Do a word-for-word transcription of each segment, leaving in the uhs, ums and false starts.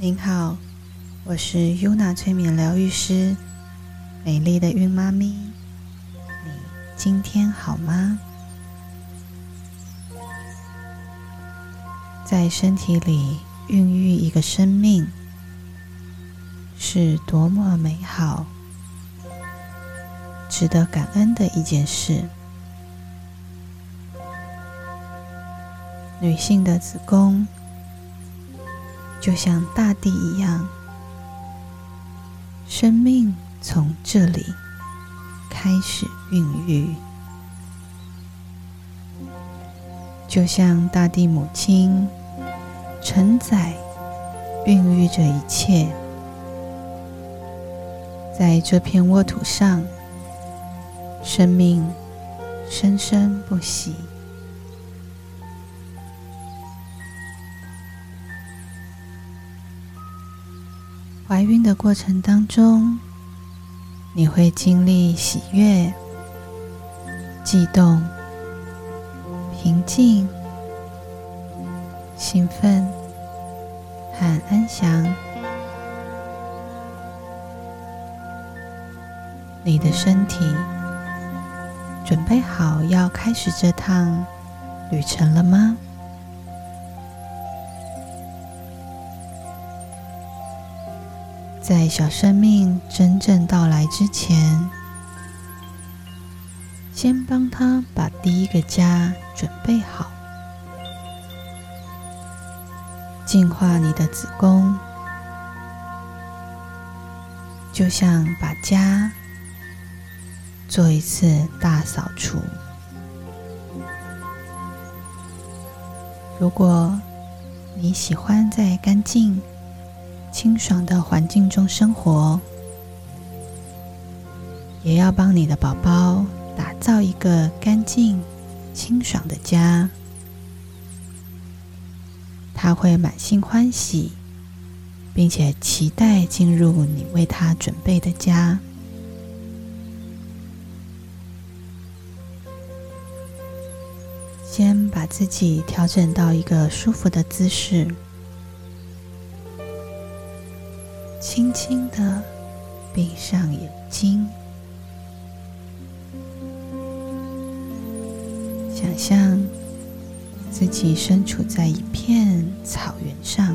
您好，我是 Yuna 催眠疗愈师，美丽的孕妈咪，你今天好吗？在身体里孕育一个生命，是多么美好、值得感恩的一件事。女性的子宫就像大地一样，生命从这里开始孕育，就像大地母亲承载、孕育着一切。在这片沃土上，生命生生不息。怀孕的过程当中，你会经历喜悦、悸动、平静、兴奋和安详。你的身体准备好要开始这趟旅程了吗？在小生命真正到来之前，先帮他把第一个家准备好，净化你的子宫，就像把家做一次大扫除。如果你喜欢在干净清爽的环境中生活，也要帮你的宝宝打造一个干净清爽的家，他会满心欢喜，并且期待进入你为他准备的家。先把自己调整到一个舒服的姿势，轻轻地闭上眼睛，想象自己身处在一片草原上，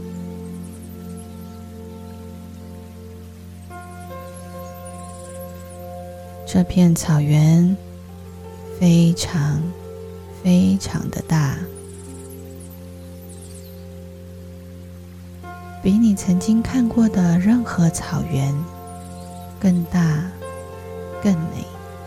这片草原非常非常的大，比你曾经看过的任何草原更大、更美。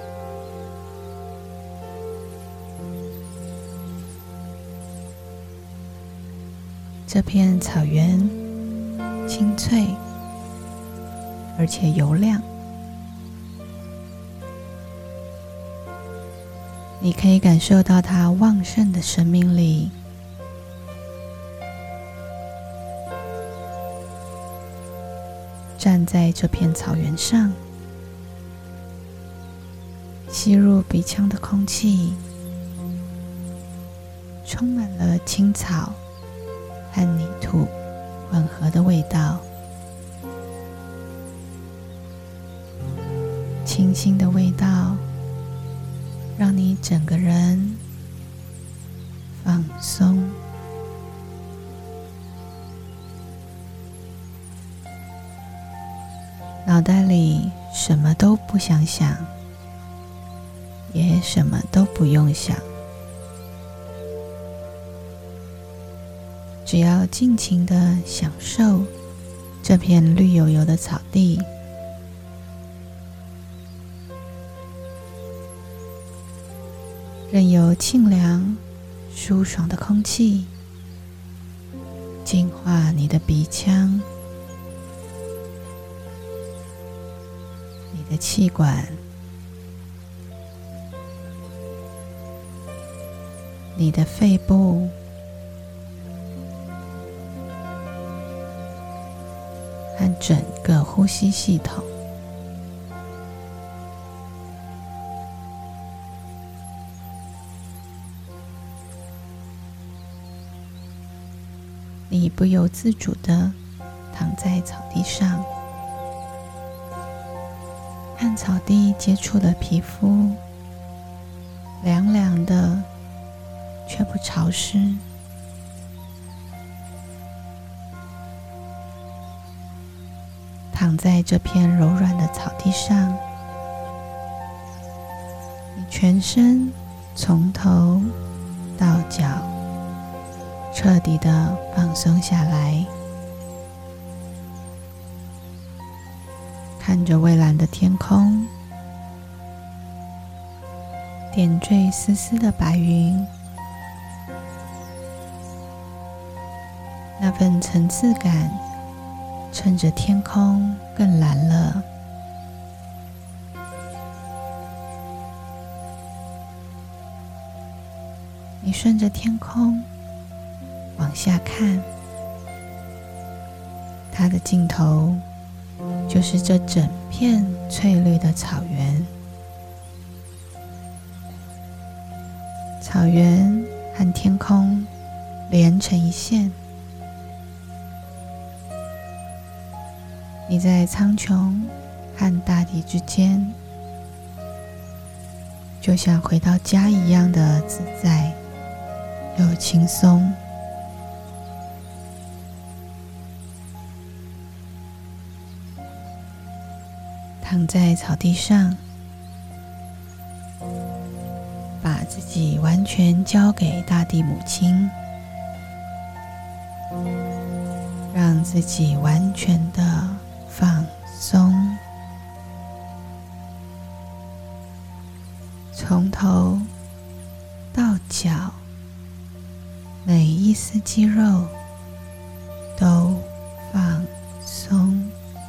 这片草原清脆，而且油亮。你可以感受到它旺盛的生命力。站在这片草原上，吸入鼻腔的空气，充满了青草和泥土混合的味道，清新的味道让你整个人放松。脑袋里什么都不想想，也什么都不用想，只要尽情地享受这片绿油油的草地，任由清凉舒爽的空气净化你的鼻腔、你的气管、你的肺部、和整个呼吸系统。你不由自主地躺在草地上，和草地接触的皮肤凉凉的，却不潮湿。躺在这片柔软的草地上，你全身从头到脚彻底的放松下来，看着蔚蓝的天空，点缀丝丝的白云，那份层次感趁着天空更蓝了。你顺着天空往下看，它的尽头就是这整片翠绿的草原。草原和天空连成一线，你在苍穹和大地之间，就像回到家一样的自在又轻松。躺在草地上，把自己完全交给大地母亲，让自己完全的放松，从头到脚，每一丝肌肉都放松。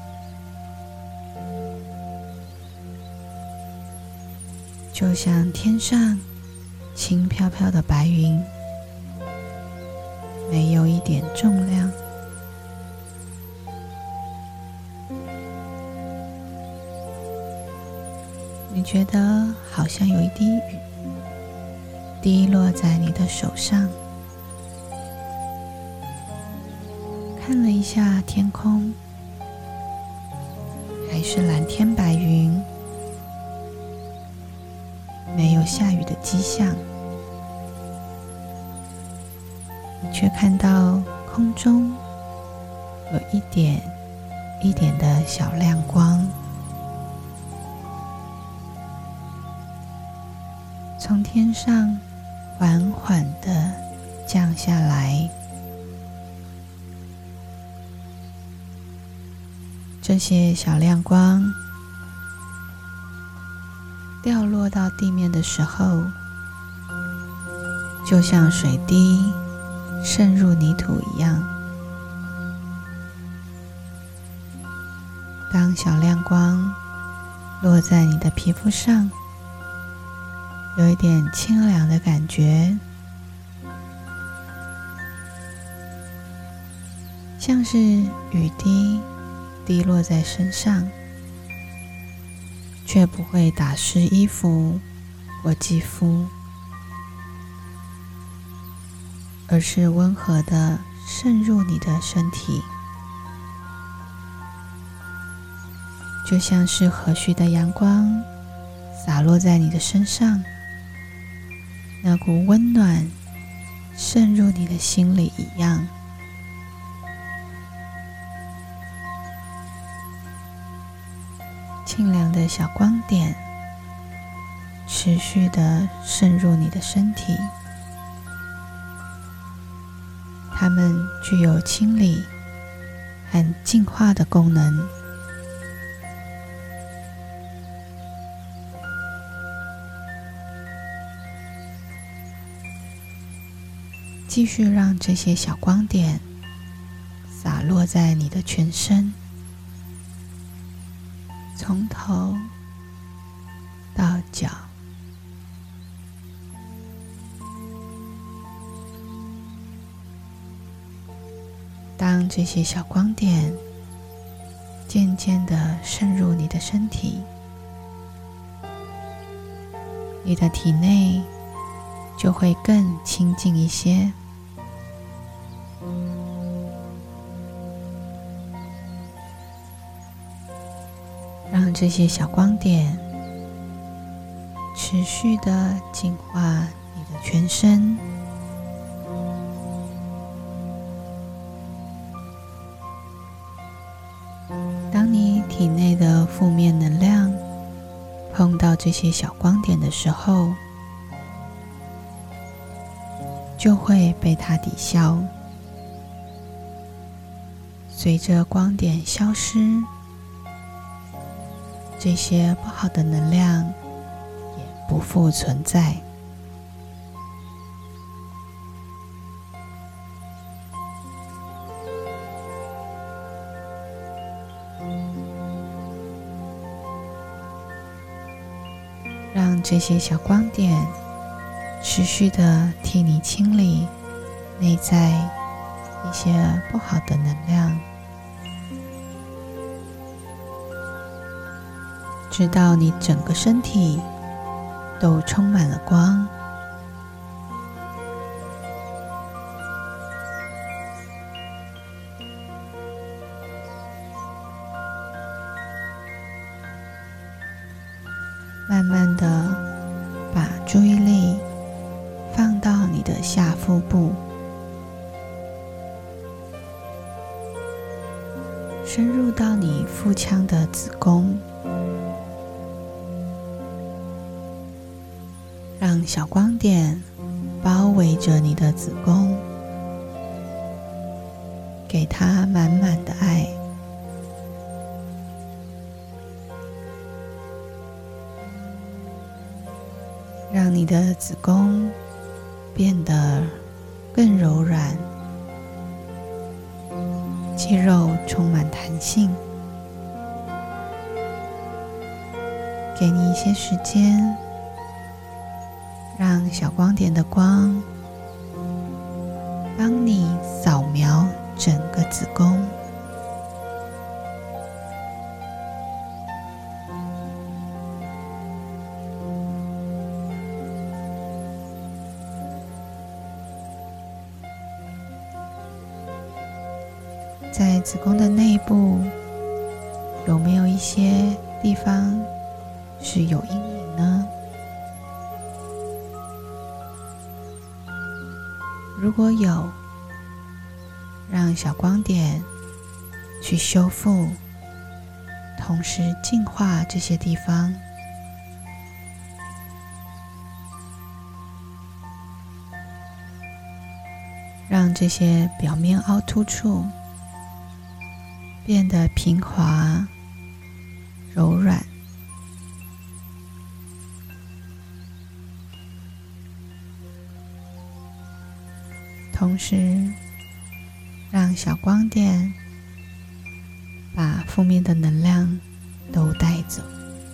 就像天上轻飘飘的白云，没有一点重量。你觉得好像有一滴雨滴落在你的手上，看了一下天空，还是蓝天白云，没有下雨的迹象。你却看到空中有一点一点的小亮光，从天上缓缓地降下来。这些小亮光掉落到地面的时候，就像水滴渗入泥土一样。当小亮光落在你的皮肤上，有一点清凉的感觉，像是雨滴滴落在身上，却不会打湿衣服或肌肤，而是温和地渗入你的身体，就像是和煦的阳光洒落在你的身上，那股温暖渗入你的心里一样。清凉的小光点持续地渗入你的身体，它们具有清理和净化的功能。继续让这些小光点洒落在你的全身，从头到脚。当这些小光点渐渐地渗入你的身体，你的体内就会更清净一些。 让这些小光点持续的净化你的全身。当你体内的负面能量碰到这些小光点的时候，就会被它抵消。随着光点消失，这些不好的能量也不复存在。让这些小光点持续的替你清理内在一些不好的能量，直到你整个身体都充满了光。慢慢的把注意力放到你的下腹部，深入到你腹腔的子宫，让小光点包围着你的子宫，给它满满的爱。让你的子宫变得更柔软，肌肉充满弹性。给你一些时间，让小光点的光帮你扫描整个子宫。在子宫的内部，有没有一些地方是有阴影呢？如果有，让小光点去修复，同时净化这些地方。让这些表面凹凸处变得平滑、柔软，同时让小光点把负面的能量都带走。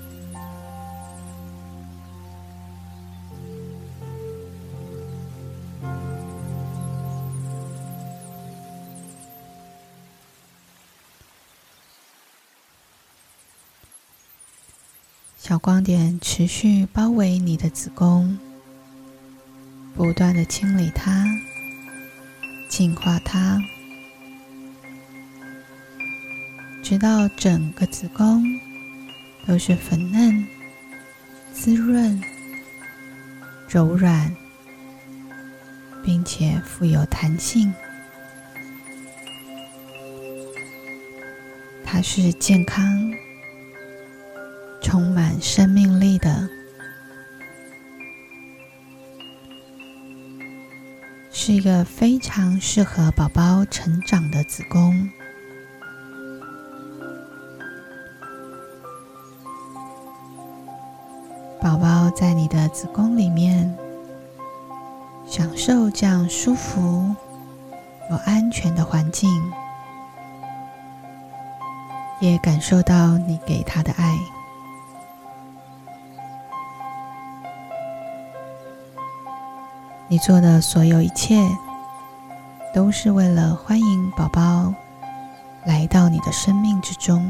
小光点持续包围你的子宫，不断的清理它，净化它，直到整个子宫都是粉嫩、滋润、柔软，并且富有弹性。它是健康、充满生命力的，是一个非常适合宝宝成长的子宫。宝宝在你的子宫里面，享受这样舒服、有安全的环境，也感受到你给他的爱。你做的所有一切，都是为了欢迎宝宝来到你的生命之中。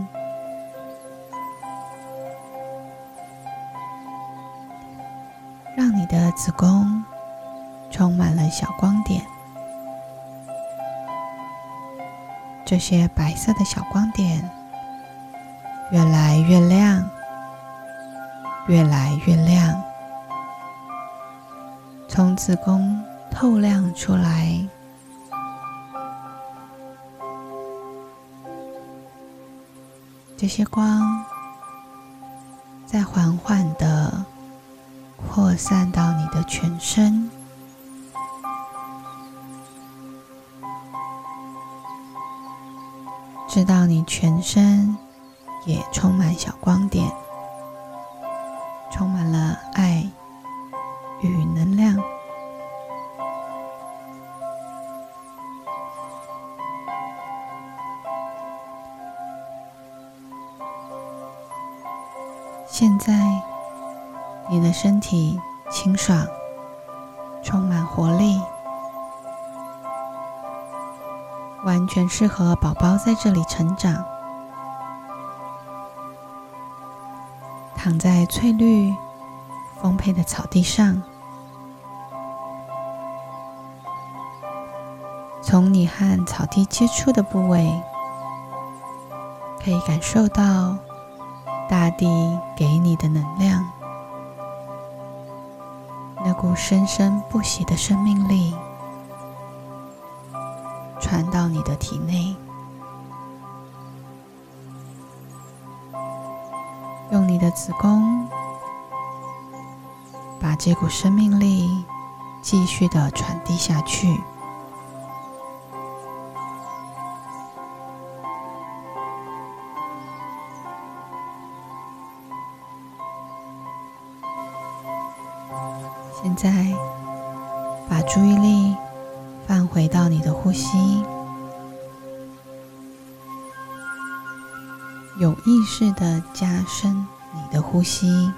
让你的子宫充满了小光点，这些白色的小光点越来越亮，越来越亮，从子宫透亮出来。这些光再缓缓地扩散到你的全身，直到你全身也充满小光点，充满了爱与能量。现在你的身体清爽，充满活力，完全适合宝宝在这里成长。躺在翠绿丰沛的草地上，从你和草地接触的部位，可以感受到大地给你的能量，那股生生不息的生命力传到你的体内，用你的子宫把这股生命力继续的传递下去。现在把注意力放回到你的呼吸，有意识地加深你的呼吸，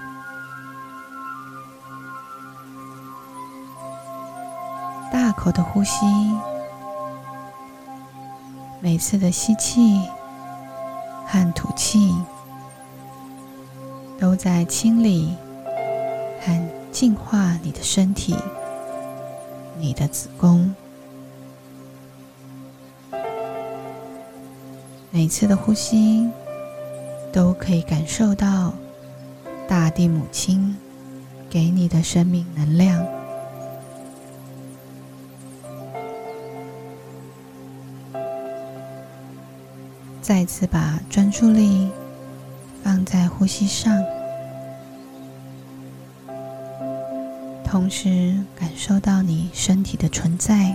大口的呼吸，每次的吸气和吐气都在清理和净化你的身体，你的子宫。每次的呼吸都可以感受到大地母亲给你的生命能量。再次把专注力放在呼吸上，同时感受到你身体的存在。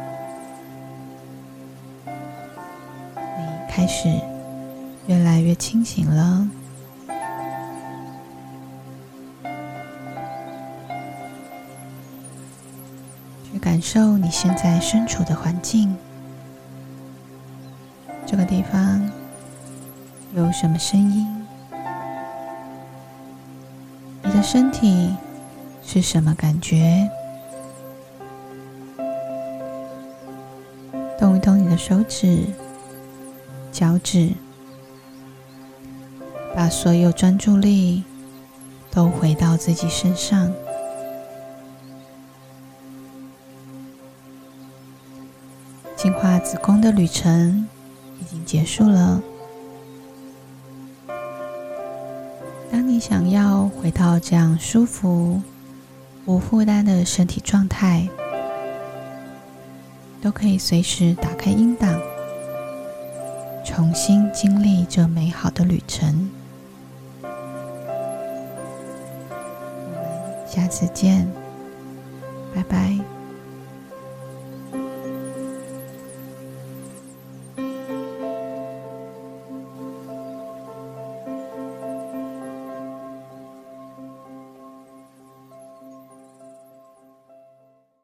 你开始越来越清醒了。去感受你现在身处的环境，这个地方有什么声音？你的身体是什么感觉？动一动你的手指、脚趾，把所有专注力都回到自己身上。净化子宫的旅程已经结束了。当你想要回到这样舒服、无负担的身体状态，都可以随时打开音档，重新经历这美好的旅程。我们下次见，拜拜。